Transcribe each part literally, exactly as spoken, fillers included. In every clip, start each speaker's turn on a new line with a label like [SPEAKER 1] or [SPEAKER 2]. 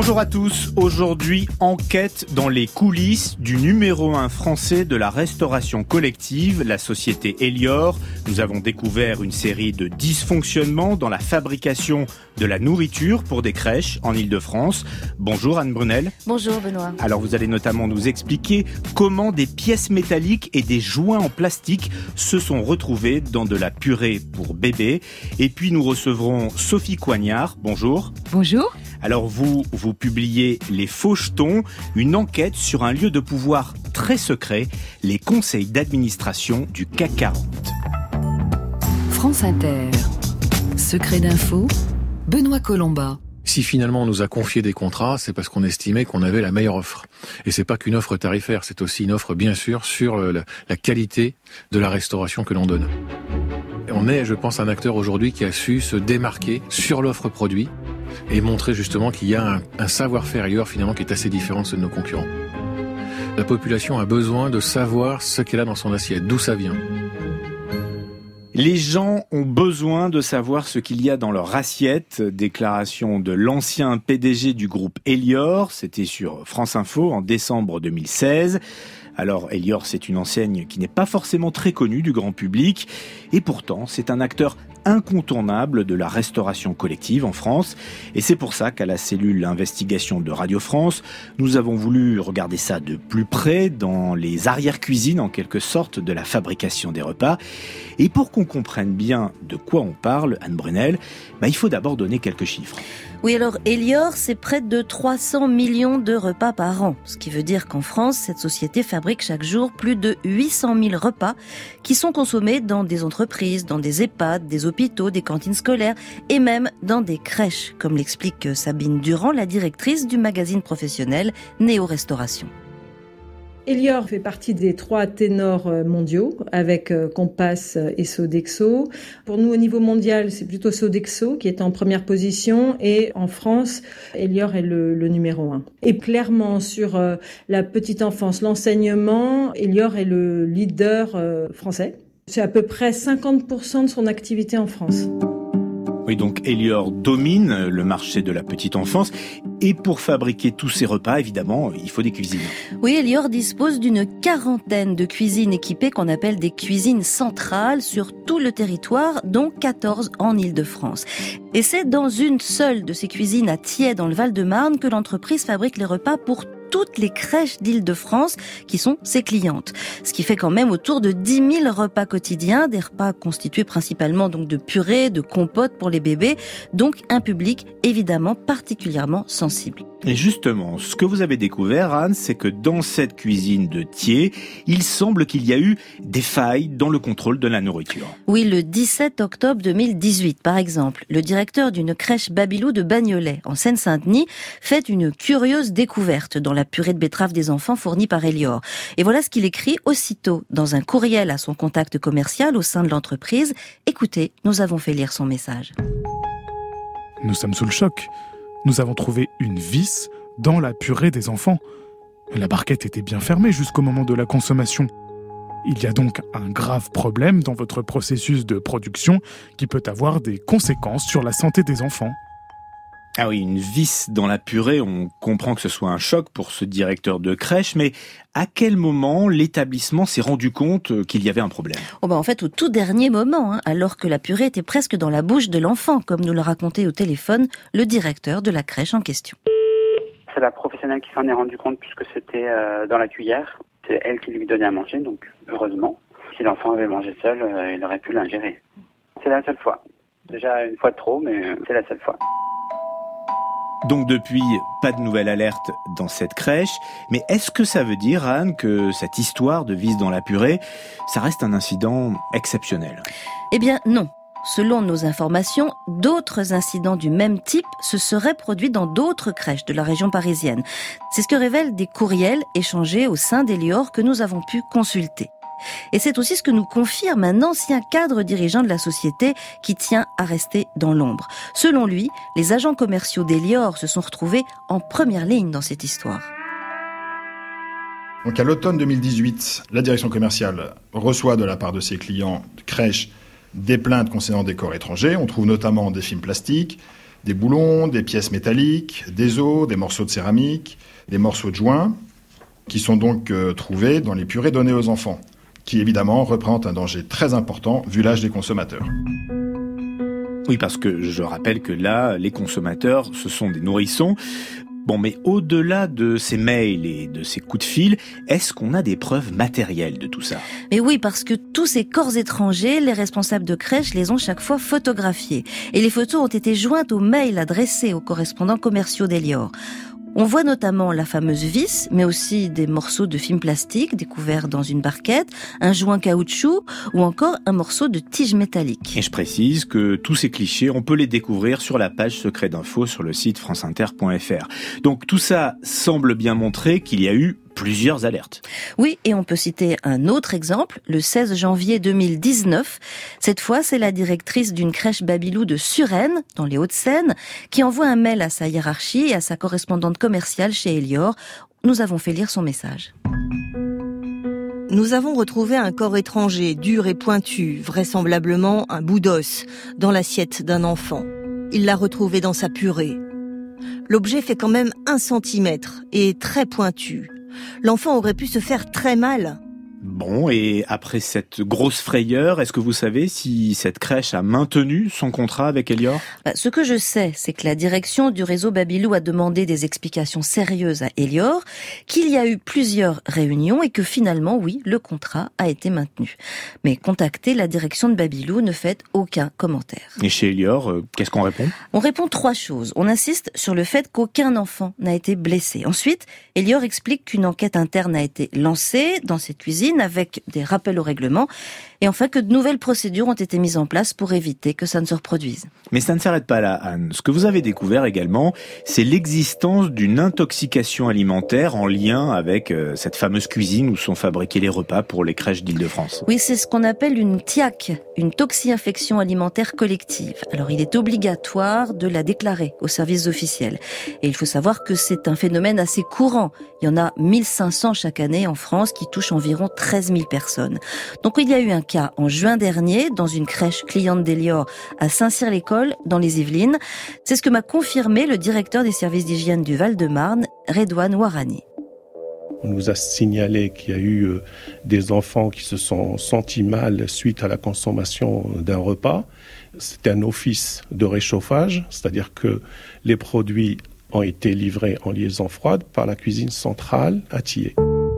[SPEAKER 1] Bonjour à tous, aujourd'hui enquête dans les coulisses du numéro un français de la restauration collective, la société Elior. Nous avons découvert une série de dysfonctionnements dans la fabrication de la nourriture pour des crèches en Ile-de-France. Bonjour Anne Brunel.
[SPEAKER 2] Bonjour Benoît.
[SPEAKER 1] Alors vous allez notamment nous expliquer comment des pièces métalliques et des joints en plastique se sont retrouvés dans de la purée pour bébés. Et puis nous recevrons Sophie Coignard. Bonjour.
[SPEAKER 3] Bonjour.
[SPEAKER 1] Alors vous, vous publiez Les Faux Jetons, une enquête sur un lieu de pouvoir très secret, les conseils d'administration du C A C quarante.
[SPEAKER 3] France Inter. Secret d'info, Benoît Colomba.
[SPEAKER 4] Si finalement on nous a confié des contrats, c'est parce qu'on estimait qu'on avait la meilleure offre. Et c'est pas qu'une offre tarifaire, c'est aussi une offre bien sûr sur la, la qualité de la restauration que l'on donne. Et on est, je pense, un acteur aujourd'hui qui a su se démarquer sur l'offre produit et montrer justement qu'il y a un, un savoir-faire ailleurs finalement qui est assez différent de ceux de nos concurrents. La population a besoin de savoir ce qu'elle a dans son assiette, d'où ça vient.
[SPEAKER 1] Les gens ont besoin de savoir ce qu'il y a dans leur assiette. Déclaration de l'ancien P D G du groupe Elior. C'était sur France Info en décembre deux mille seize. Alors Elior, c'est une enseigne qui n'est pas forcément très connue du grand public. Et pourtant, c'est un acteur incontournable de la restauration collective en France. Et c'est pour ça qu'à la cellule investigation de Radio France, nous avons voulu regarder ça de plus près, dans les arrière-cuisines en quelque sorte de la fabrication des repas. Et pour qu'on comprenne bien de quoi on parle, Anne Brunel, bah, il faut d'abord donner quelques chiffres.
[SPEAKER 2] Oui, alors Elior, c'est près de trois cents millions de repas par an. Ce qui veut dire qu'en France, cette société fabrique chaque jour plus de huit cent mille repas qui sont consommés dans des entreprises, dans des EHPAD, des hôpitaux, des cantines scolaires et même dans des crèches, comme l'explique Sabine Durand, la directrice du magazine professionnel Néo Restauration.
[SPEAKER 5] Elior fait partie des trois ténors mondiaux avec Compass et Sodexo. Pour nous, au niveau mondial, c'est plutôt Sodexo qui est en première position et en France, Elior est le, le numéro un. Et clairement, sur la petite enfance, l'enseignement, Elior est le leader français. C'est à peu près cinquante pour cent de son activité en France.
[SPEAKER 1] Oui, donc Elior domine le marché de la petite enfance. Et pour fabriquer tous ces repas, évidemment, il faut des cuisines.
[SPEAKER 2] Oui, Elior dispose d'une quarantaine de cuisines équipées qu'on appelle des cuisines centrales sur tout le territoire, dont quatorze en Ile-de-France. Et c'est dans une seule de ces cuisines à Thiais, dans le Val-de-Marne, que l'entreprise fabrique les repas pour toutes les crèches d'Île-de-France qui sont ses clientes. Ce qui fait quand même autour de dix mille repas quotidiens, des repas constitués principalement donc de purée, de compote pour les bébés, donc un public évidemment particulièrement sensible.
[SPEAKER 1] Et justement, ce que vous avez découvert, Anne, c'est que dans cette cuisine de Thiers, il semble qu'il y a eu des failles dans le contrôle de la nourriture.
[SPEAKER 2] Oui, le dix-sept octobre deux mille dix-huit, par exemple, le directeur d'une crèche Babylou de Bagnolet, en Seine-Saint-Denis, fait une curieuse découverte dans la purée de betterave des enfants fournie par Elior. Et voilà ce qu'il écrit aussitôt dans un courriel à son contact commercial au sein de l'entreprise. Écoutez, nous avons fait lire son message.
[SPEAKER 6] Nous sommes sous le choc. Nous avons trouvé une vis dans la purée des enfants. La barquette était bien fermée jusqu'au moment de la consommation. Il y a donc un grave problème dans votre processus de production qui peut avoir des conséquences sur la santé des enfants.
[SPEAKER 1] Ah oui, une vis dans la purée, on comprend que ce soit un choc pour ce directeur de crèche, mais à quel moment l'établissement s'est rendu compte qu'il y avait un problème ?
[SPEAKER 2] Oh ben en fait, au tout dernier moment, hein, alors que la purée était presque dans la bouche de l'enfant, comme nous le racontait au téléphone le directeur de la crèche en question.
[SPEAKER 7] C'est la professionnelle qui s'en est rendu compte puisque c'était euh, dans la cuillère. C'est elle qui lui donnait à manger, donc heureusement. Si l'enfant avait mangé seul, euh, il aurait pu l'ingérer. C'est la seule fois. Déjà une fois de trop, mais c'est la seule fois.
[SPEAKER 1] Donc depuis, pas de nouvelle alerte dans cette crèche. Mais est-ce que ça veut dire, Anne, que cette histoire de vis dans la purée, ça reste un incident exceptionnel ?
[SPEAKER 2] Eh bien non. Selon nos informations, d'autres incidents du même type se seraient produits dans d'autres crèches de la région parisienne. C'est ce que révèlent des courriels échangés au sein d'Elior que nous avons pu consulter. Et c'est aussi ce que nous confirme un ancien cadre dirigeant de la société qui tient à rester dans l'ombre. Selon lui, les agents commerciaux d'Elior se sont retrouvés en première ligne dans cette histoire.
[SPEAKER 8] Donc à l'automne deux mille dix-huit, la direction commerciale reçoit de la part de ses clients de crèches des plaintes concernant des corps étrangers. On trouve notamment des films plastiques, Des boulons, des pièces métalliques, des os, des morceaux de céramique, des morceaux de joint, qui sont donc euh, trouvés dans les purées données aux enfants, qui évidemment représentent un danger très important vu l'âge des consommateurs.
[SPEAKER 1] Oui, parce que je rappelle que là, les consommateurs, ce sont des nourrissons. Bon, mais au-delà de ces mails et de ces coups de fil, est-ce qu'on a des preuves matérielles de tout ça ?
[SPEAKER 2] Mais oui, parce que tous ces corps étrangers, les responsables de crèche les ont chaque fois photographiés. Et les photos ont été jointes aux mails adressés aux correspondants commerciaux d'Elior. On voit notamment la fameuse vis, mais aussi des morceaux de film plastique découverts dans une barquette, un joint caoutchouc ou encore un morceau de tige métallique.
[SPEAKER 1] Et je précise que tous ces clichés, on peut les découvrir sur la page Secret d'info sur le site franceinter point f r. Donc tout ça semble bien montrer qu'il y a eu plusieurs alertes.
[SPEAKER 2] Oui, et on peut citer un autre exemple, le seize janvier deux mille dix-neuf. Cette fois, c'est la directrice d'une crèche Babylou de Suresnes, dans les Hauts-de-Seine, qui envoie un mail à sa hiérarchie et à sa correspondante commerciale chez Elior. Nous avons fait lire son message.
[SPEAKER 9] Nous avons retrouvé un corps étranger, dur et pointu, vraisemblablement un bout d'os, dans l'assiette d'un enfant. Il l'a retrouvé dans sa purée. L'objet fait quand même un centimètre et est très pointu. L'enfant aurait pu se faire très mal.
[SPEAKER 1] Bon, et après cette grosse frayeur, est-ce que vous savez si cette crèche a maintenu son contrat avec Elior ?
[SPEAKER 2] Bah, ce que je sais, c'est que la direction du réseau Babylou a demandé des explications sérieuses à Elior, qu'il y a eu plusieurs réunions et que finalement, oui, le contrat a été maintenu. Mais contacter la direction de Babylou ne fait aucun commentaire.
[SPEAKER 1] Et chez Elior, euh, qu'est-ce qu'on répond ?
[SPEAKER 2] On répond trois choses. On insiste sur le fait qu'aucun enfant n'a été blessé. Ensuite, Elior explique qu'une enquête interne a été lancée dans cette cuisine avec des rappels au règlement, et enfin que de nouvelles procédures ont été mises en place pour éviter que ça ne se reproduise.
[SPEAKER 1] Mais ça ne s'arrête pas là, Anne. Ce que vous avez découvert également, c'est l'existence d'une intoxication alimentaire en lien avec euh, cette fameuse cuisine où sont fabriqués les repas pour les crèches d'Île-de-France.
[SPEAKER 2] Oui, c'est ce qu'on appelle une T I A C, une toxi-infection alimentaire collective. Alors, il est obligatoire de la déclarer aux services officiels. Et il faut savoir que c'est un phénomène assez courant. Il y en a mille cinq cents chaque année en France qui touchent environ treize mille personnes. Donc, il y a eu un cas en juin dernier dans une crèche cliente d'Elior à Saint-Cyr-l'École dans les Yvelines. C'est ce que m'a confirmé le directeur des services d'hygiène du Val-de-Marne, Redouane Ouarani.
[SPEAKER 10] On nous a signalé qu'il y a eu des enfants qui se sont sentis mal suite à la consommation d'un repas. C'était un office de réchauffage, c'est-à-dire que les produits ont été livrés en liaison froide par la cuisine centrale à Thiers.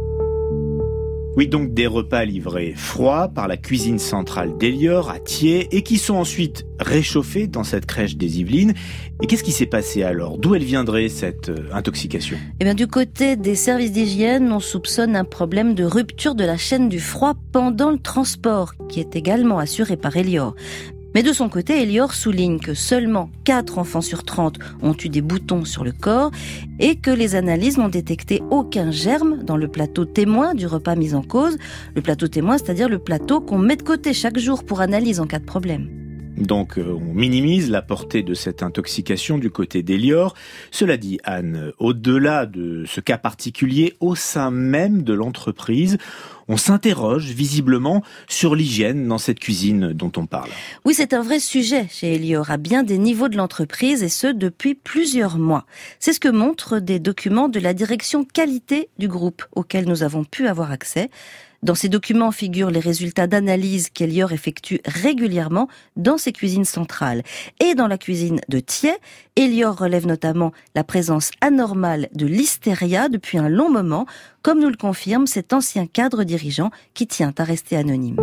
[SPEAKER 1] Oui, donc des repas livrés froids par la cuisine centrale d'Elior à Thiers et qui sont ensuite réchauffés dans cette crèche des Yvelines. Et qu'est-ce qui s'est passé alors ? D'où elle viendrait cette euh, intoxication ?
[SPEAKER 2] Eh bien, du côté des services d'hygiène, on soupçonne un problème de rupture de la chaîne du froid pendant le transport, qui est également assuré par Elior. Mais de son côté, Elior souligne que seulement quatre enfants sur trente ont eu des boutons sur le corps et que les analyses n'ont détecté aucun germe dans le plateau témoin du repas mis en cause. Le plateau témoin, c'est-à-dire le plateau qu'on met de côté chaque jour pour analyse en cas de problème.
[SPEAKER 1] Donc euh, on minimise la portée de cette intoxication du côté d'Elior. Cela dit, Anne, au-delà de ce cas particulier, au sein même de l'entreprise, on s'interroge visiblement sur l'hygiène dans cette cuisine dont on parle.
[SPEAKER 2] Oui, c'est un vrai sujet chez Elior, à bien des niveaux de l'entreprise, et ce, depuis plusieurs mois. C'est ce que montrent des documents de la direction qualité du groupe, auxquels nous avons pu avoir accès. Dans ces documents figurent les résultats d'analyse qu'Elior effectue régulièrement dans ses cuisines centrales. Et dans la cuisine de Thiers, Elior relève notamment la présence anormale de listeria depuis un long moment, comme nous le confirme cet ancien cadre dirigeant qui tient à rester anonyme.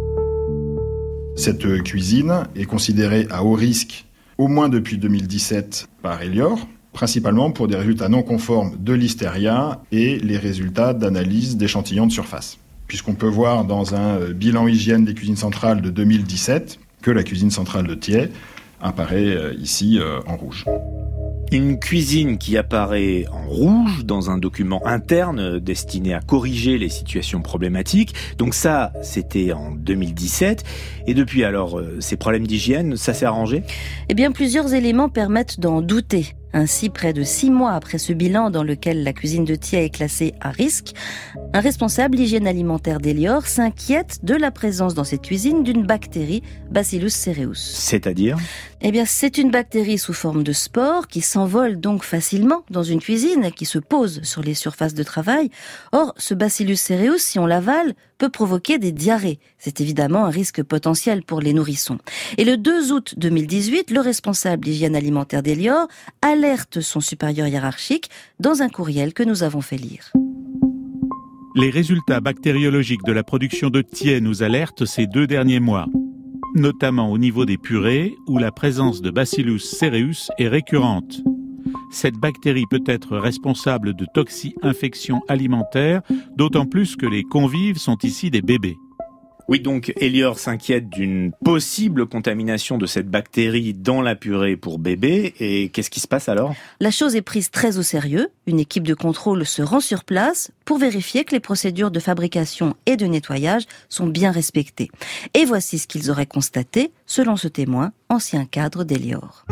[SPEAKER 8] Cette cuisine est considérée à haut risque au moins depuis deux mille dix-sept par Elior, principalement pour des résultats non conformes de listeria et les résultats d'analyse d'échantillons de surface. Puisqu'on peut voir dans un bilan hygiène des cuisines centrales de deux mille dix-sept que la cuisine centrale de Thiers apparaît ici en rouge.
[SPEAKER 1] Une cuisine qui apparaît en rouge dans un document interne destiné à corriger les situations problématiques. Donc ça, c'était en deux mille dix-sept. Et depuis alors, ces problèmes d'hygiène, ça s'est arrangé ?
[SPEAKER 2] Eh bien, plusieurs éléments permettent d'en douter. Ainsi, près de six mois après ce bilan dans lequel la cuisine de Thiais est classée à risque, un responsable d'hygiène alimentaire d'Elior s'inquiète de la présence dans cette cuisine d'une bactérie, Bacillus cereus.
[SPEAKER 1] C'est-à-dire ?
[SPEAKER 2] Eh bien, c'est une bactérie sous forme de spore qui s'envole donc facilement dans une cuisine et qui se pose sur les surfaces de travail. Or, ce Bacillus cereus, si on l'avale, peut provoquer des diarrhées. C'est évidemment un risque potentiel pour les nourrissons. Et le deux août deux mille dix-huit, le responsable d'hygiène alimentaire d'Elior alerte son supérieur hiérarchique dans un courriel que nous avons fait lire.
[SPEAKER 11] Les résultats bactériologiques de la production de Thiais nous alertent ces deux derniers mois, notamment au niveau des purées où la présence de Bacillus cereus est récurrente. Cette bactérie peut être responsable de toxi-infections alimentaires, d'autant plus que les convives sont ici des bébés.
[SPEAKER 1] Oui, donc Elior s'inquiète d'une possible contamination de cette bactérie dans la purée pour bébés. Et qu'est-ce qui se passe alors ?
[SPEAKER 2] La chose est prise très au sérieux. Une équipe de contrôle se rend sur place pour vérifier que les procédures de fabrication et de nettoyage sont bien respectées. Et voici ce qu'ils auraient constaté, selon ce témoin, ancien cadre d'Elior.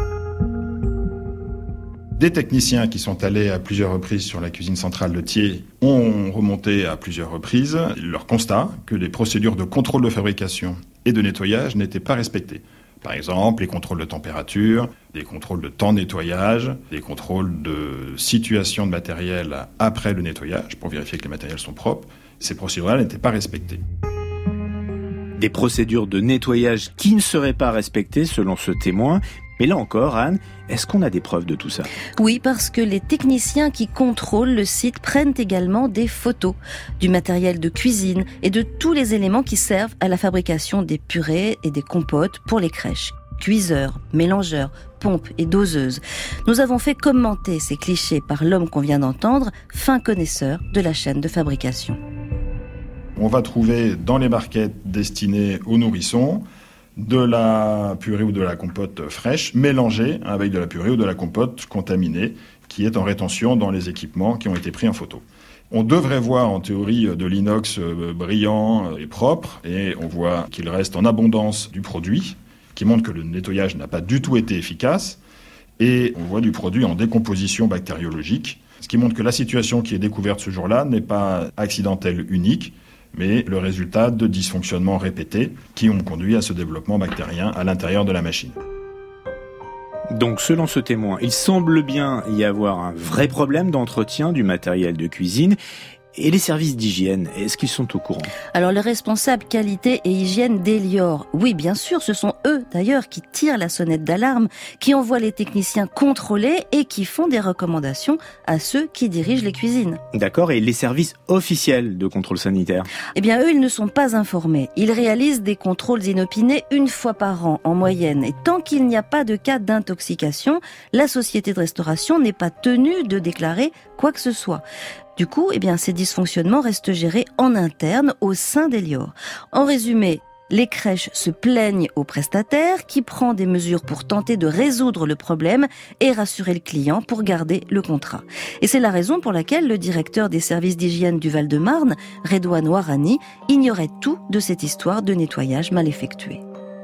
[SPEAKER 8] Des techniciens qui sont allés à plusieurs reprises sur la cuisine centrale de Thiais ont remonté à plusieurs reprises leur constat que les procédures de contrôle de fabrication et de nettoyage n'étaient pas respectées. Par exemple, les contrôles de température, des contrôles de temps de nettoyage, des contrôles de situation de matériel après le nettoyage pour vérifier que les matériels sont propres. Ces procédures-là n'étaient pas respectées.
[SPEAKER 1] Des procédures de nettoyage qui ne seraient pas respectées selon ce témoin. Mais là encore, Anne, est-ce qu'on a des preuves de tout ça ?
[SPEAKER 2] Oui, parce que les techniciens qui contrôlent le site prennent également des photos du matériel de cuisine et de tous les éléments qui servent à la fabrication des purées et des compotes pour les crèches. Cuiseurs, mélangeurs, pompes et doseuses. Nous avons fait commenter ces clichés par l'homme qu'on vient d'entendre, fin connaisseur de la chaîne de fabrication.
[SPEAKER 8] On va trouver dans les barquettes destinées aux nourrissons de la purée ou de la compote fraîche mélangée avec de la purée ou de la compote contaminée qui est en rétention dans les équipements qui ont été pris en photo. On devrait voir en théorie de l'inox brillant et propre et on voit qu'il reste en abondance du produit qui montre que le nettoyage n'a pas du tout été efficace et on voit du produit en décomposition bactériologique, ce qui montre que la situation qui est découverte ce jour-là n'est pas accidentelle unique, mais le résultat de dysfonctionnements répétés qui ont conduit à ce développement bactérien à l'intérieur de la machine.
[SPEAKER 1] Donc, selon ce témoin, il semble bien y avoir un vrai problème d'entretien du matériel de cuisine. Et les services d'hygiène, est-ce qu'ils sont au courant ?
[SPEAKER 2] Alors, les responsables qualité et hygiène d'Elior, oui, bien sûr, ce sont eux, d'ailleurs, qui tirent la sonnette d'alarme, qui envoient les techniciens contrôler et qui font des recommandations à ceux qui dirigent les cuisines.
[SPEAKER 1] D'accord, et les services officiels de contrôle sanitaire ?
[SPEAKER 2] Eh bien, eux, ils ne sont pas informés. Ils réalisent des contrôles inopinés une fois par an, en moyenne. Et tant qu'il n'y a pas de cas d'intoxication, la société de restauration n'est pas tenue de déclarer quoi que ce soit. Du coup, eh bien, ces dysfonctionnements restent gérés en interne au sein d'Elior. En résumé, les crèches se plaignent au prestataire qui prend des mesures pour tenter de résoudre le problème et rassurer le client pour garder le contrat. Et c'est la raison pour laquelle le directeur des services d'hygiène du Val-de-Marne, Redouane Ouarani, ignorait tout de cette histoire de nettoyage mal effectué.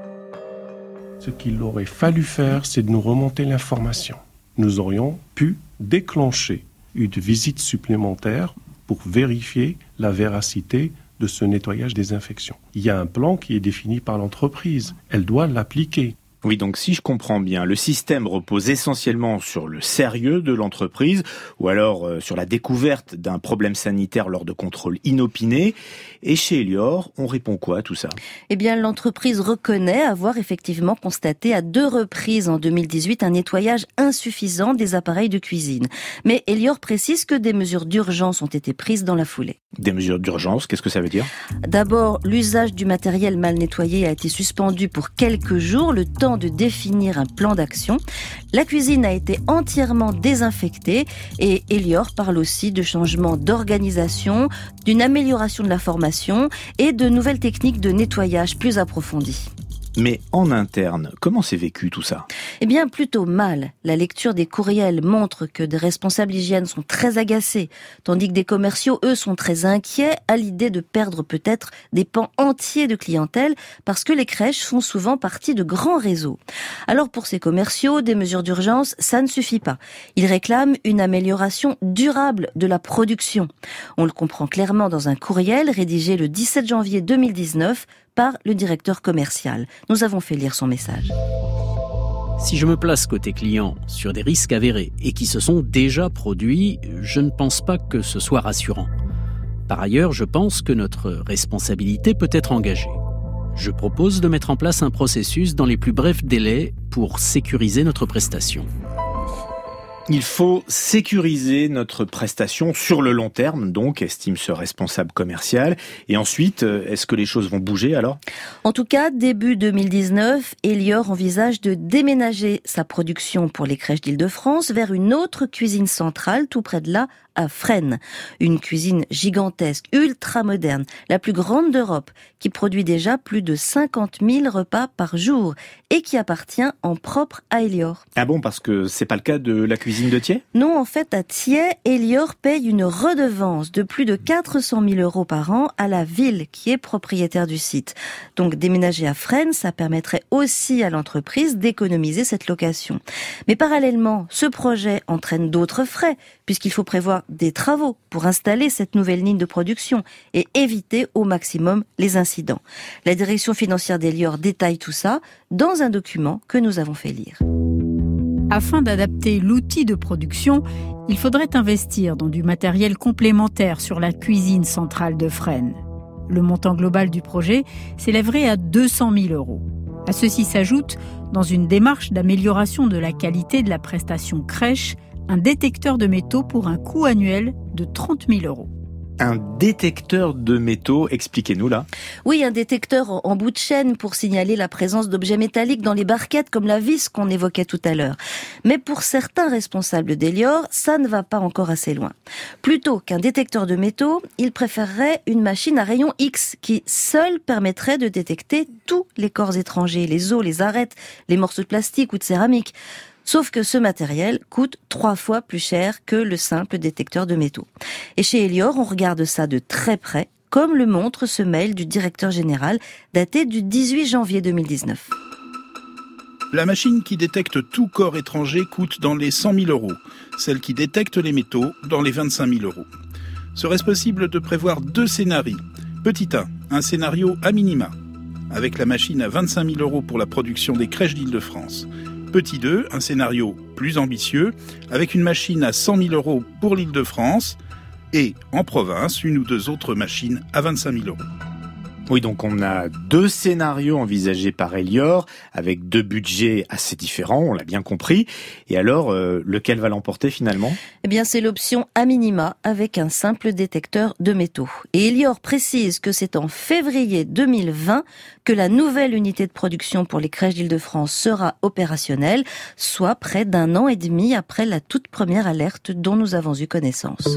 [SPEAKER 10] Ce qu'il aurait fallu faire, c'est de nous remonter l'information. Nous aurions pu déclencher une visite supplémentaire pour vérifier la véracité de ce nettoyage des infections. Il y a un plan qui est défini par l'entreprise. Elle doit l'appliquer.
[SPEAKER 1] Oui, donc si je comprends bien, le système repose essentiellement sur le sérieux de l'entreprise ou alors euh, sur la découverte d'un problème sanitaire lors de contrôles inopinés. Et chez Elior, on répond quoi à tout ça ?
[SPEAKER 2] Eh bien, l'entreprise reconnaît avoir effectivement constaté à deux reprises en deux mille dix-huit un nettoyage insuffisant des appareils de cuisine. Mais Elior précise que des mesures d'urgence ont été prises dans la foulée.
[SPEAKER 1] Des mesures d'urgence, qu'est-ce que ça veut dire ?
[SPEAKER 2] D'abord, l'usage du matériel mal nettoyé a été suspendu pour quelques jours, le temps de définir un plan d'action. La cuisine a été entièrement désinfectée et Elior parle aussi de changements d'organisation, d'une amélioration de la formation et de nouvelles techniques de nettoyage plus approfondies.
[SPEAKER 1] Mais en interne, comment c'est vécu tout ça ?
[SPEAKER 2] Eh bien, plutôt mal. La lecture des courriels montre que des responsables hygiène sont très agacés, tandis que des commerciaux, eux, sont très inquiets à l'idée de perdre peut-être des pans entiers de clientèle parce que les crèches font souvent partie de grands réseaux. Alors pour ces commerciaux, des mesures d'urgence, ça ne suffit pas. Ils réclament une amélioration durable de la production. On le comprend clairement dans un courriel rédigé le dix-sept janvier deux mille dix-neuf par le directeur commercial. Nous avons fait lire son message.
[SPEAKER 12] Si je me place côté client sur des risques avérés et qui se sont déjà produits, je ne pense pas que ce soit rassurant. Par ailleurs, je pense que notre responsabilité peut être engagée. Je propose de mettre en place un processus dans les plus brefs délais pour sécuriser notre prestation.
[SPEAKER 1] Il faut sécuriser notre prestation sur le long terme, donc, estime ce responsable commercial. Et ensuite, est-ce que les choses vont bouger alors ?
[SPEAKER 2] En tout cas, début deux mille dix-neuf, Elior envisage de déménager sa production pour les crèches d'Île-de-France vers une autre cuisine centrale tout près de là, à Fresnes. Une cuisine gigantesque, ultra moderne, la plus grande d'Europe, qui produit déjà plus de cinquante mille repas par jour et qui appartient en propre à Elior.
[SPEAKER 1] Ah bon, parce que c'est pas le cas de la cuisine de Thiers ?
[SPEAKER 2] Non, en fait, à Thiers, Elior paye une redevance de plus de quatre cent mille euros par an à la ville qui est propriétaire du site. Donc déménager à Fresnes, ça permettrait aussi à l'entreprise d'économiser cette location. Mais parallèlement, ce projet entraîne d'autres frais, puisqu'il faut prévoir des travaux pour installer cette nouvelle ligne de production et éviter au maximum les incidents. La direction financière d'Elior détaille tout ça dans un document que nous avons fait lire.
[SPEAKER 13] Afin d'adapter l'outil de production, il faudrait investir dans du matériel complémentaire sur la cuisine centrale de Fresnes. Le montant global du projet s'élèverait à deux cent mille euros. À ceci s'ajoute, dans une démarche d'amélioration de la qualité de la prestation crèche, un détecteur de métaux pour un coût annuel de trente mille euros.
[SPEAKER 1] Un détecteur de métaux, expliquez-nous là.
[SPEAKER 2] Oui, un détecteur en bout de chaîne pour signaler la présence d'objets métalliques dans les barquettes comme la vis qu'on évoquait tout à l'heure. Mais pour certains responsables d'Elior, ça ne va pas encore assez loin. Plutôt qu'un détecteur de métaux, ils préféreraient une machine à rayon X qui seule permettrait de détecter tous les corps étrangers, les os, les arêtes, les morceaux de plastique ou de céramique. Sauf que ce matériel coûte trois fois plus cher que le simple détecteur de métaux. Et chez Elior, on regarde ça de très près, comme le montre ce mail du directeur général daté du dix-huit janvier deux mille dix-neuf.
[SPEAKER 14] La machine qui détecte tout corps étranger coûte dans les cent mille euros. Celle qui détecte les métaux dans les vingt-cinq mille euros. Serait-ce possible de prévoir deux scénarios ? Petit un, un scénario à minima, avec la machine à vingt-cinq mille euros pour la production des crèches d'Île-de-France. Petit deux, un scénario plus ambitieux, avec une machine à cent mille euros pour l'Île-de-France et, en province, une ou deux autres machines à vingt-cinq mille euros.
[SPEAKER 1] Oui, donc on a deux scénarios envisagés par Elior, avec deux budgets assez différents, on l'a bien compris. Et alors, euh, lequel va l'emporter finalement ?
[SPEAKER 2] Eh bien, c'est l'option à minima, avec un simple détecteur de métaux. Et Elior précise que c'est en février deux mille vingt que la nouvelle unité de production pour les crèches d'Île-de-France sera opérationnelle, soit près d'un an et demi après la toute première alerte dont nous avons eu connaissance.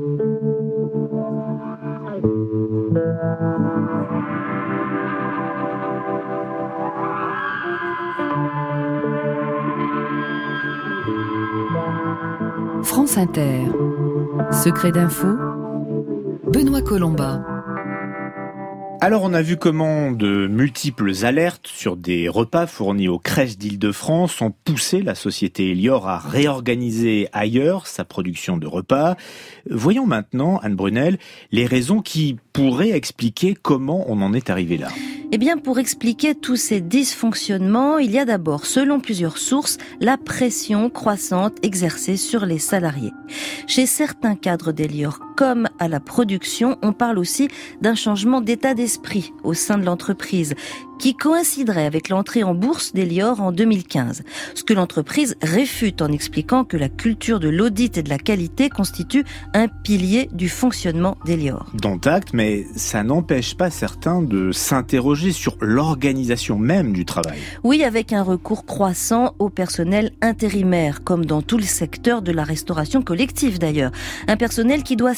[SPEAKER 3] France Inter. Secret d'info, Benoît Colomba.
[SPEAKER 1] Alors on a vu comment de multiples alertes sur des repas fournis aux crèches d'Île-de-France ont poussé la société Elior à réorganiser ailleurs sa production de repas. Voyons maintenant, Anne Brunel, les raisons qui pourraient expliquer comment on en est arrivé là.
[SPEAKER 2] Eh bien, pour expliquer tous ces dysfonctionnements, il y a d'abord, selon plusieurs sources, la pression croissante exercée sur les salariés. Chez certains cadres d'Elior, comme à la production, on parle aussi d'un changement d'état d'esprit au sein de l'entreprise, qui coïnciderait avec l'entrée en bourse d'Elior en deux mille quinze. Ce que l'entreprise réfute en expliquant que la culture de l'audit et de la qualité constitue un pilier du fonctionnement d'Elior.
[SPEAKER 1] Dont acte, mais ça n'empêche pas certains de s'interroger sur l'organisation même du travail.
[SPEAKER 2] Oui, avec un recours croissant au personnel intérimaire, comme dans tout le secteur de la restauration collective d'ailleurs. Un personnel qui doit s'adapter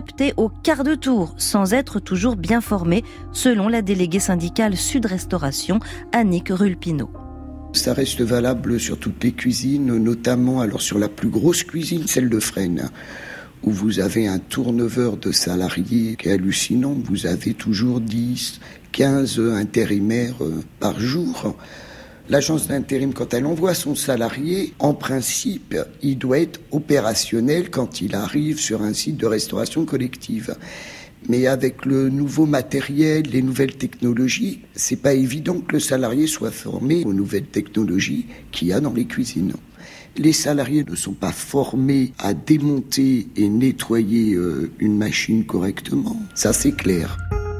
[SPEAKER 2] s'adapter au quart de tour, sans être toujours bien formés, selon la déléguée syndicale Sud Restauration, Annick Rulpino.
[SPEAKER 15] Ça reste valable sur toutes les cuisines, notamment alors sur la plus grosse cuisine, celle de Fresnes, où vous avez un turnover de salariés qui est hallucinant. Vous avez toujours dix, quinze intérimaires par jour. L'agence d'intérim, quand elle envoie son salarié, en principe, il doit être opérationnel quand il arrive sur un site de restauration collective. Mais avec le nouveau matériel, les nouvelles technologies, c'est pas évident que le salarié soit formé aux nouvelles technologies qu'il y a dans les cuisines. Les salariés ne sont pas formés à démonter et nettoyer euh, une machine correctement. Ça, c'est clair.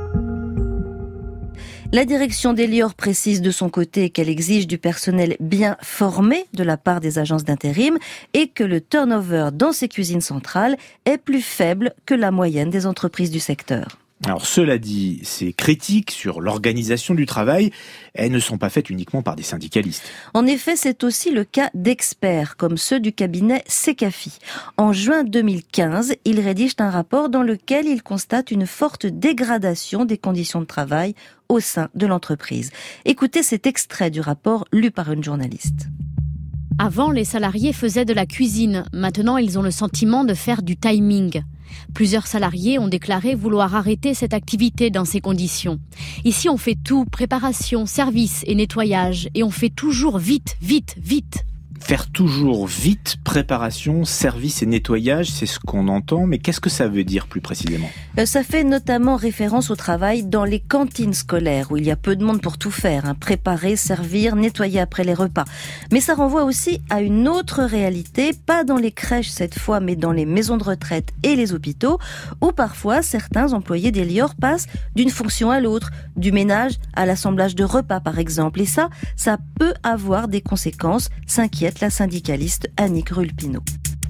[SPEAKER 2] La direction d'Elior précise de son côté qu'elle exige du personnel bien formé de la part des agences d'intérim et que le turnover dans ces cuisines centrales est plus faible que la moyenne des entreprises du secteur.
[SPEAKER 1] Alors cela dit, ces critiques sur l'organisation du travail, elles ne sont pas faites uniquement par des syndicalistes.
[SPEAKER 2] En effet, c'est aussi le cas d'experts, comme ceux du cabinet Secafi. En juin deux mille quinze, ils rédigent un rapport dans lequel ils constatent une forte dégradation des conditions de travail au sein de l'entreprise. Écoutez cet extrait du rapport lu par une journaliste.
[SPEAKER 16] Avant, les salariés faisaient de la cuisine. Maintenant, ils ont le sentiment de faire du timing. Plusieurs salariés ont déclaré vouloir arrêter cette activité dans ces conditions. Ici, on fait tout, préparation, service et nettoyage. Et on fait toujours vite, vite, vite.
[SPEAKER 1] Faire toujours vite, préparation, service et nettoyage, c'est ce qu'on entend, mais qu'est-ce que ça veut dire plus précisément ?
[SPEAKER 2] Ça fait notamment référence au travail dans les cantines scolaires, où il y a peu de monde pour tout faire, hein, préparer, servir, nettoyer après les repas. Mais ça renvoie aussi à une autre réalité, pas dans les crèches cette fois, mais dans les maisons de retraite et les hôpitaux, où parfois certains employés d'Elior passent d'une fonction à l'autre, du ménage à l'assemblage de repas par exemple. Et ça, ça peut avoir des conséquences, s'inquiète la syndicaliste Annick Rulpino.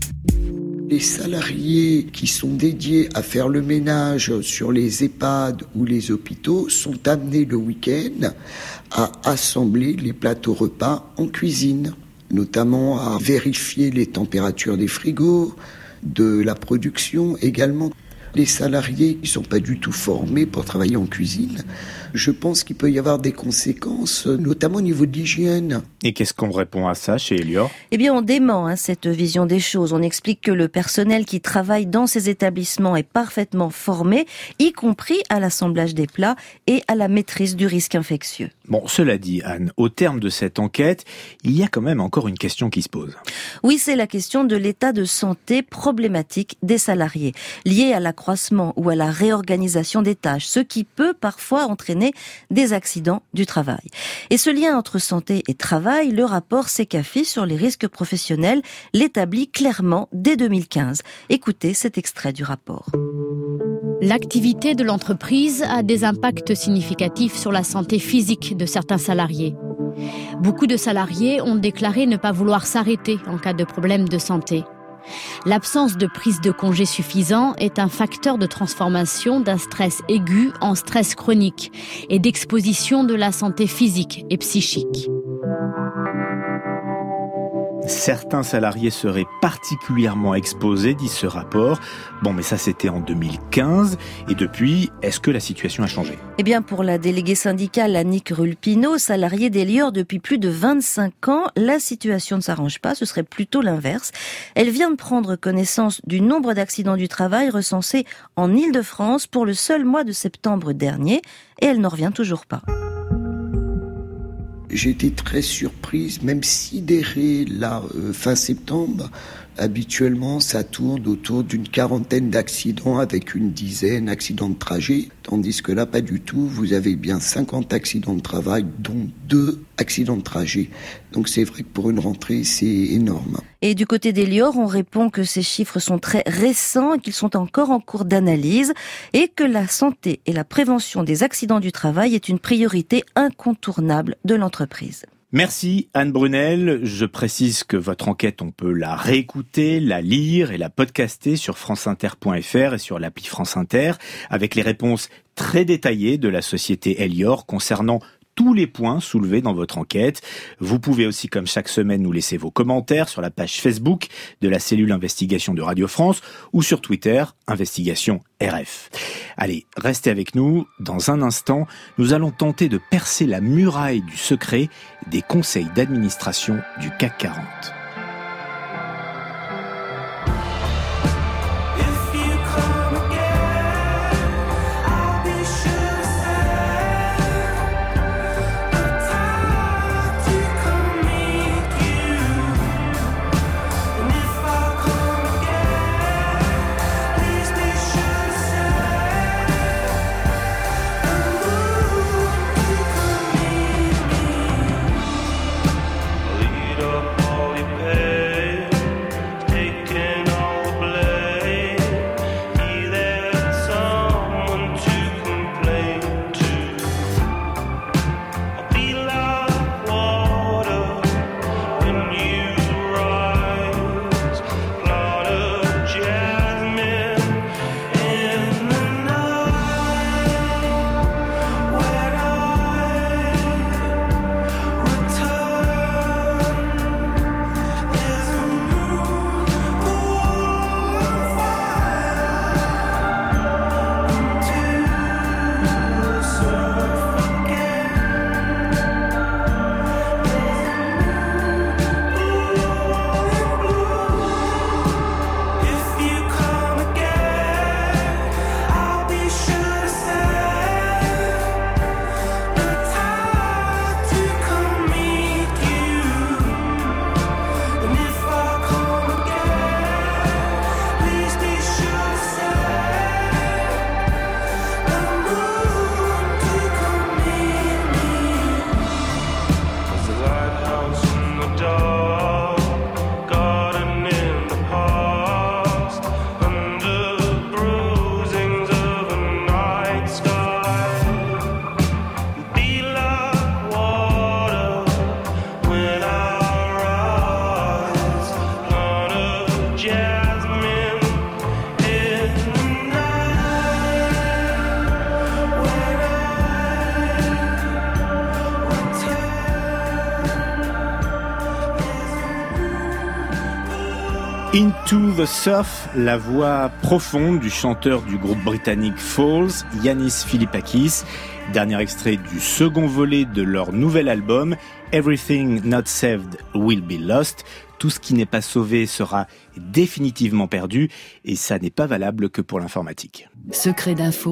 [SPEAKER 15] Les salariés qui sont dédiés à faire le ménage sur les EHPAD ou les hôpitaux sont amenés le week-end à assembler les plateaux repas en cuisine, notamment à vérifier les températures des frigos, de la production également. Les salariés qui ne sont pas du tout formés pour travailler en cuisine, je pense qu'il peut y avoir des conséquences, notamment au niveau de l'hygiène.
[SPEAKER 1] Et qu'est-ce qu'on répond à ça chez Elior ?
[SPEAKER 2] Eh bien, on dément hein, cette vision des choses. On explique que le personnel qui travaille dans ces établissements est parfaitement formé, y compris à l'assemblage des plats et à la maîtrise du risque infectieux.
[SPEAKER 1] Bon, cela dit, Anne, au terme de cette enquête, il y a quand même encore une question qui se pose.
[SPEAKER 2] Oui, c'est la question de l'état de santé problématique des salariés, lié à l'accroissement ou à la réorganisation des tâches, ce qui peut parfois entraîner des accidents du travail. Et ce lien entre santé et travail, le rapport Secafi sur les risques professionnels l'établit clairement dès deux mille quinze. Écoutez cet extrait du rapport.
[SPEAKER 16] L'activité de l'entreprise a des impacts significatifs sur la santé physique de certains salariés. Beaucoup de salariés ont déclaré ne pas vouloir s'arrêter en cas de problème de santé. L'absence de prise de congé suffisant est un facteur de transformation d'un stress aigu en stress chronique et d'exposition de la santé physique et psychique.
[SPEAKER 1] Certains salariés seraient particulièrement exposés, dit ce rapport. Bon, mais ça, c'était en deux mille quinze. Et depuis, est-ce que la situation a changé ?
[SPEAKER 2] Eh bien, pour la déléguée syndicale Annick Rulpino, salariée d'Elior depuis plus de vingt-cinq ans, la situation ne s'arrange pas, ce serait plutôt l'inverse. Elle vient de prendre connaissance du nombre d'accidents du travail recensés en Île-de-France pour le seul mois de septembre dernier, et elle n'en revient toujours pas.
[SPEAKER 15] J'étais très surprise, même sidérée, là, euh, fin septembre. Habituellement, ça tourne autour d'une quarantaine d'accidents avec une dizaine d'accidents de trajet. Tandis que là, pas du tout. Vous avez bien cinquante accidents de travail, dont deux accidents de trajet. Donc c'est vrai que pour une rentrée, c'est énorme.
[SPEAKER 2] Et du côté d'Elior, on répond que ces chiffres sont très récents et qu'ils sont encore en cours d'analyse et que la santé et la prévention des accidents du travail est une priorité incontournable de l'entreprise.
[SPEAKER 1] Merci Anne Brunel. Je précise que votre enquête, on peut la réécouter, la lire et la podcaster sur franceinter point f r et sur l'appli France Inter avec les réponses très détaillées de la société Elior concernant tous les points soulevés dans votre enquête. Vous pouvez aussi, comme chaque semaine, nous laisser vos commentaires sur la page Facebook de la cellule Investigation de Radio France ou sur Twitter, Investigation R F. Allez, restez avec nous. Dans un instant, nous allons tenter de percer la muraille du secret des conseils d'administration du C A C quarante. Into the Surf, la voix profonde du chanteur du groupe britannique Falls, Yanis Philippakis. Dernier extrait du second volet de leur nouvel album, Everything Not Saved Will Be Lost. Tout ce qui n'est pas sauvé sera définitivement perdu, et ça n'est pas valable que pour l'informatique.
[SPEAKER 3] Secret d'info,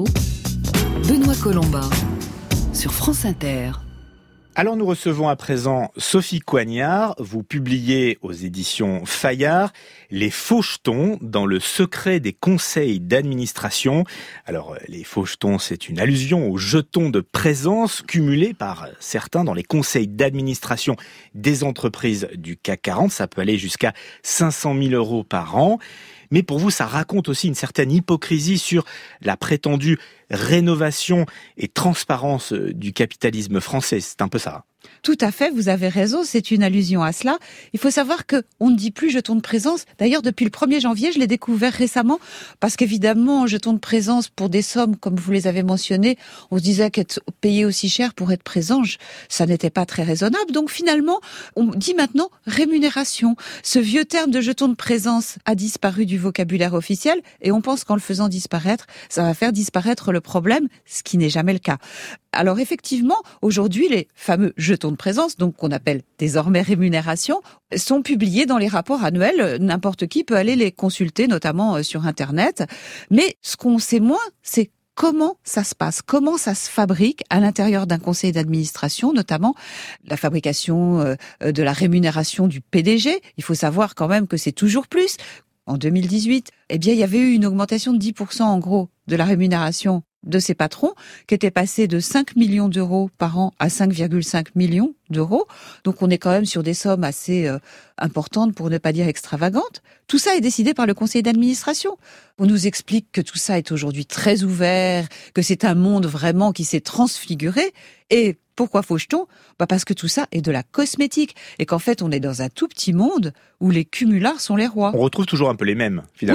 [SPEAKER 3] Benoît Colomba, sur France Inter.
[SPEAKER 1] Alors nous recevons à présent Sophie Coignard. Vous publiez aux éditions Fayard Les faux jetons dans le secret des conseils d'administration. Alors les faux jetons, c'est une allusion aux jetons de présence cumulés par certains dans les conseils d'administration des entreprises du C A C quarante. Ça peut aller jusqu'à cinq cent mille euros par an. Mais pour vous, ça raconte aussi une certaine hypocrisie sur la prétendue rénovation et transparence du capitalisme français. C'est un peu ça.
[SPEAKER 17] Tout à fait, vous avez raison, c'est une allusion à cela. Il faut savoir que on ne dit plus jeton de présence. D'ailleurs, depuis le premier janvier, je l'ai découvert récemment, parce qu'évidemment, jeton de présence pour des sommes, comme vous les avez mentionnées, on se disait qu'être payé aussi cher pour être présent, ça n'était pas très raisonnable. Donc finalement, on dit maintenant rémunération. Ce vieux terme de jeton de présence a disparu du vocabulaire officiel, et on pense qu'en le faisant disparaître, ça va faire disparaître le problème, ce qui n'est jamais le cas. Alors effectivement, aujourd'hui, les fameux jetons de présence, donc qu'on appelle désormais rémunération, sont publiés dans les rapports annuels. N'importe qui peut aller les consulter, notamment sur Internet. Mais ce qu'on sait moins, c'est comment ça se passe, comment ça se fabrique à l'intérieur d'un conseil d'administration, notamment la fabrication de la rémunération du P D G. Il faut savoir quand même que c'est toujours plus. En deux mille dix-huit, eh bien, il y avait eu une augmentation de dix pour cent en gros de la rémunération de ces patrons, qui était passé de cinq millions d'euros par an à cinq virgule cinq millions d'euros. Donc on est quand même sur des sommes assez euh, importantes, pour ne pas dire extravagantes. Tout ça est décidé par le conseil d'administration. On nous explique que tout ça est aujourd'hui très ouvert, que c'est un monde vraiment qui s'est transfiguré. Et pourquoi faux jetons ? Bah parce que tout ça est de la cosmétique, et qu'en fait on est dans un tout petit monde où les cumulards sont les rois.
[SPEAKER 1] On retrouve toujours un peu les mêmes, finalement.
[SPEAKER 17] Oui.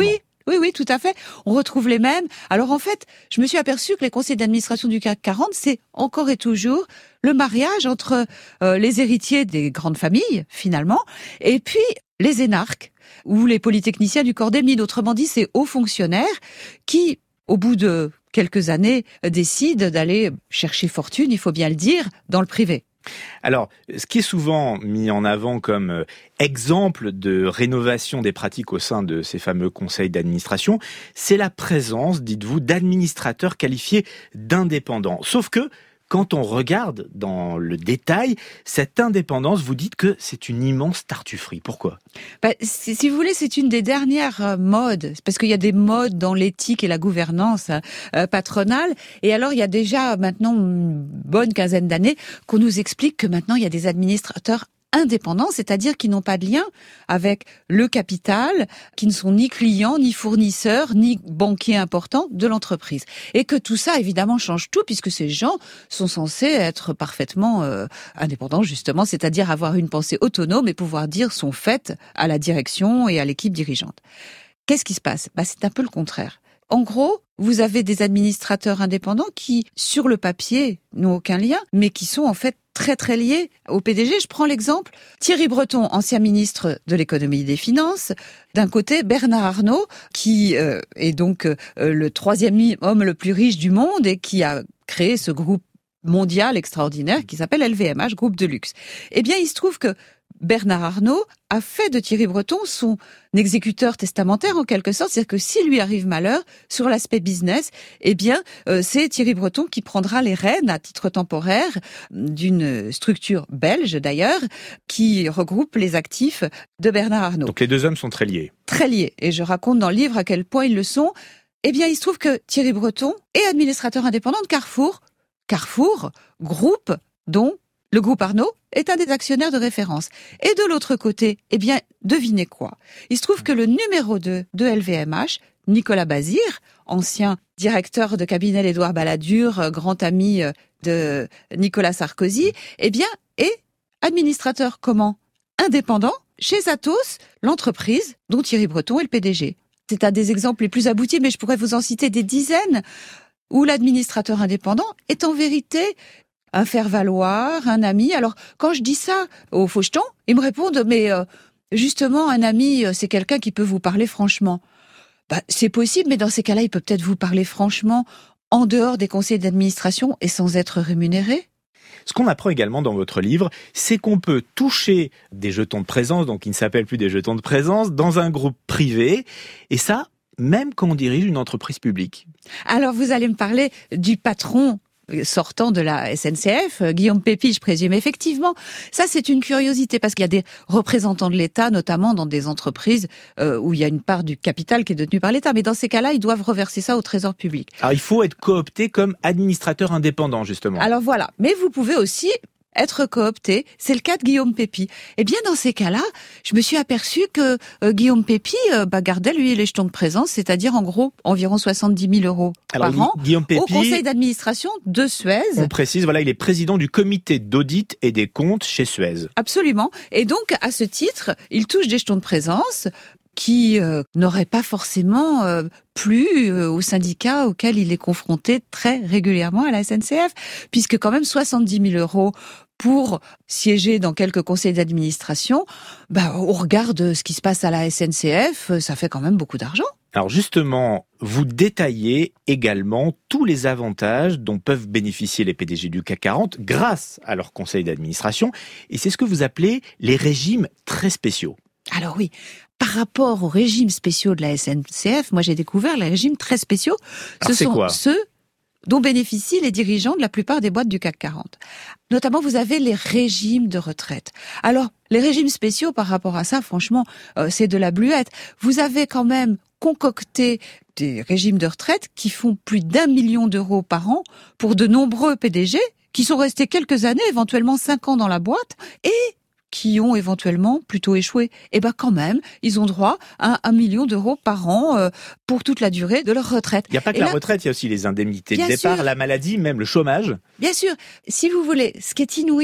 [SPEAKER 17] Oui, oui, tout à fait. On retrouve les mêmes. Alors en fait, je me suis aperçue que les conseils d'administration du C A C quarante, c'est encore et toujours le mariage entre euh, les héritiers des grandes familles, finalement, et puis les énarques ou les polytechniciens du corps des mines. Autrement dit, ces hauts fonctionnaires qui, au bout de quelques années, décident d'aller chercher fortune, il faut bien le dire, dans le privé.
[SPEAKER 1] Alors, ce qui est souvent mis en avant comme exemple de rénovation des pratiques au sein de ces fameux conseils d'administration, c'est la présence, dites-vous, d'administrateurs qualifiés d'indépendants. Sauf que, quand on regarde dans le détail, cette indépendance, vous dites que c'est une immense tartufferie. Pourquoi ?
[SPEAKER 17] Bah, si, si vous voulez, c'est une des dernières modes, parce qu'il y a des modes dans l'éthique et la gouvernance euh, patronale. Et alors, il y a déjà maintenant une bonne quinzaine d'années qu'on nous explique que maintenant, il y a des administrateurs indépendants, c'est-à-dire qui n'ont pas de lien avec le capital, qui ne sont ni clients, ni fournisseurs, ni banquiers importants de l'entreprise. Et que tout ça, évidemment, change tout, puisque ces gens sont censés être parfaitement euh, indépendants, justement, c'est-à-dire avoir une pensée autonome et pouvoir dire son fait à la direction et à l'équipe dirigeante. Qu'est-ce qui se passe ? Bah, c'est un peu le contraire. En gros, vous avez des administrateurs indépendants qui, sur le papier, n'ont aucun lien, mais qui sont en fait très très liés au P D G. Je prends l'exemple Thierry Breton, ancien ministre de l'économie et des finances. D'un côté, Bernard Arnault, qui euh, est donc euh, le troisième homme le plus riche du monde et qui a créé ce groupe mondial extraordinaire qui s'appelle L V M H, groupe de luxe. Eh bien, il se trouve que Bernard Arnault a fait de Thierry Breton son exécuteur testamentaire en quelque sorte, c'est-à-dire que s'il lui arrive malheur sur l'aspect business, eh bien euh, c'est Thierry Breton qui prendra les rênes à titre temporaire d'une structure belge d'ailleurs qui regroupe les actifs de Bernard Arnault.
[SPEAKER 1] Donc les deux hommes sont très liés.
[SPEAKER 17] Très liés, et je raconte dans le livre à quel point ils le sont. Eh bien il se trouve que Thierry Breton est administrateur indépendant de Carrefour. Carrefour, groupe dont le groupe Arnault est un des actionnaires de référence. Et de l'autre côté, eh bien, devinez quoi ? Il se trouve que le numéro deux de L V M H, Nicolas Bazir, ancien directeur de cabinet d'Édouard Balladur, grand ami de Nicolas Sarkozy, eh bien, est administrateur comment ? Indépendant chez Atos, l'entreprise dont Thierry Breton est le P D G. C'est un des exemples les plus aboutis, mais je pourrais vous en citer des dizaines, où l'administrateur indépendant est en vérité un faire-valoir, un ami. Alors, quand je dis ça aux fauchetons, ils me répondent, mais euh, justement, un ami, c'est quelqu'un qui peut vous parler franchement. Bah, c'est possible, mais dans ces cas-là, il peut peut-être vous parler franchement en dehors des conseils d'administration et sans être rémunéré.
[SPEAKER 1] Ce qu'on apprend également dans votre livre, c'est qu'on peut toucher des jetons de présence, donc qui ne s'appellent plus des jetons de présence, dans un groupe privé, et ça, même quand on dirige une entreprise publique.
[SPEAKER 17] Alors, vous allez me parler du patron sortant de la S N C F, Guillaume Pépi, je présume. Effectivement, ça c'est une curiosité parce qu'il y a des représentants de l'État, notamment dans des entreprises euh, où il y a une part du capital qui est détenue par l'État. Mais dans ces cas-là, ils doivent reverser ça au Trésor public.
[SPEAKER 1] Alors il faut être coopté comme administrateur indépendant, justement.
[SPEAKER 17] Alors voilà, mais vous pouvez aussi être coopté, c'est le cas de Guillaume Pépi. Eh bien, dans ces cas-là, je me suis aperçue que euh, Guillaume Pépi euh, bah, gardait, lui, les jetons de présence, c'est-à-dire, en gros, environ soixante-dix mille euros
[SPEAKER 1] Alors,
[SPEAKER 17] par an
[SPEAKER 1] Guillaume Pépi,
[SPEAKER 17] au conseil d'administration de Suez.
[SPEAKER 1] On précise, voilà, il est président du comité d'audit et des comptes chez Suez.
[SPEAKER 17] Absolument. Et donc, à ce titre, il touche des jetons de présence qui euh, n'aurait pas forcément euh, plu euh, au syndicat auquel il est confronté très régulièrement à la S N C F, puisque quand même soixante-dix mille euros pour siéger dans quelques conseils d'administration, bah, au regard de ce qui se passe à la S N C F, ça fait quand même beaucoup d'argent.
[SPEAKER 1] Alors justement, vous détaillez également tous les avantages dont peuvent bénéficier les P D G du C A C quarante grâce à leur conseil d'administration, et c'est ce que vous appelez les régimes très spéciaux.
[SPEAKER 17] Alors oui, par rapport aux régimes spéciaux de la S N C F, moi j'ai découvert les régimes très spéciaux.
[SPEAKER 1] Alors,
[SPEAKER 17] Ce sont
[SPEAKER 1] quoi
[SPEAKER 17] ceux dont bénéficient les dirigeants de la plupart des boîtes du C A C quarante. Notamment, vous avez les régimes de retraite. Alors, les régimes spéciaux, par rapport à ça, franchement, euh, c'est de la bluette. Vous avez quand même concocté des régimes de retraite qui font plus d'un million d'euros par an pour de nombreux P D G qui sont restés quelques années, éventuellement cinq ans dans la boîte, et qui ont éventuellement plutôt échoué. Et ben quand même, ils ont droit à un million d'euros par an euh, pour toute la durée de leur retraite.
[SPEAKER 1] Il n'y a pas que
[SPEAKER 17] et
[SPEAKER 1] la
[SPEAKER 17] là,
[SPEAKER 1] retraite, il y a aussi les indemnités de
[SPEAKER 17] bien
[SPEAKER 1] départ,
[SPEAKER 17] sûr,
[SPEAKER 1] la maladie, même le chômage.
[SPEAKER 17] Bien sûr, si vous voulez, ce qui est inouï,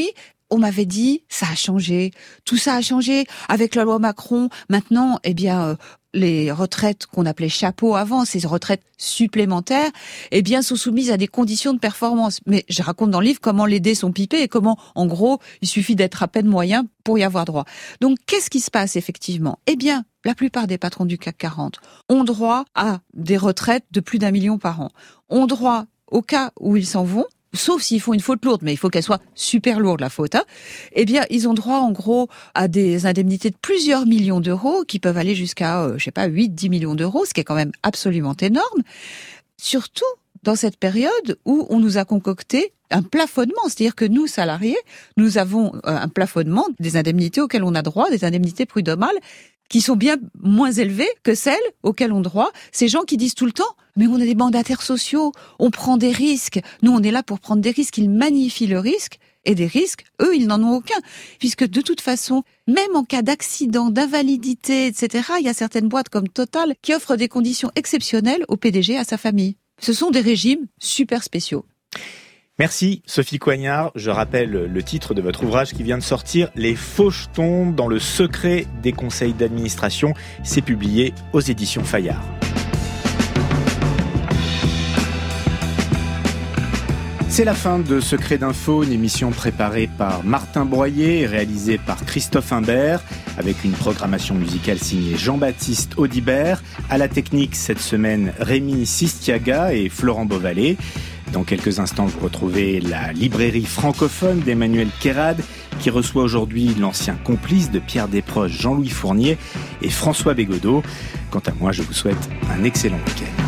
[SPEAKER 17] on m'avait dit, ça a changé, tout ça a changé avec la loi Macron. Maintenant, eh bien, euh, les retraites qu'on appelait chapeau avant, ces retraites supplémentaires, eh bien, sont soumises à des conditions de performance. Mais je raconte dans le livre comment les dés sont pipés et comment, en gros, il suffit d'être à peine moyen pour y avoir droit. Donc, qu'est-ce qui se passe effectivement ? Eh bien, la plupart des patrons du C A C quarante ont droit à des retraites de plus d'un million par an, ont droit au cas où ils s'en vont, sauf s'ils font une faute lourde, mais il faut qu'elle soit super lourde, la faute, hein, eh bien, ils ont droit, en gros, à des indemnités de plusieurs millions d'euros, qui peuvent aller jusqu'à, euh, je sais pas, huit, dix millions d'euros, ce qui est quand même absolument énorme. Surtout dans cette période où on nous a concocté un plafonnement, c'est-à-dire que nous, salariés, nous avons un plafonnement des indemnités auxquelles on a droit, des indemnités prud'homales, qui sont bien moins élevées que celles auxquelles ont droit ces gens qui disent tout le temps « mais on a des mandataires sociaux, on prend des risques, nous on est là pour prendre des risques », ils magnifient le risque, et des risques, eux, ils n'en ont aucun, puisque de toute façon, même en cas d'accident, d'invalidité, et cetera, il y a certaines boîtes comme Total qui offrent des conditions exceptionnelles au P D G, à sa famille. Ce sont des régimes super spéciaux.
[SPEAKER 1] Merci Sophie Coignard. Je rappelle le titre de votre ouvrage qui vient de sortir, Les Fauchetons dans le secret des conseils d'administration. C'est publié aux éditions Fayard. C'est la fin de Secret d'Info, une émission préparée par Martin Broyer et réalisée par Christophe Imbert, avec une programmation musicale signée Jean-Baptiste Audibert. À la technique cette semaine, Rémi Sistiaga et Florent Beauvalet. Dans quelques instants, vous retrouvez la librairie francophone d'Emmanuel Kérad, qui reçoit aujourd'hui l'ancien complice de Pierre Desproges, Jean-Louis Fournier et François Bégodeau. Quant à moi, je vous souhaite un excellent week-end.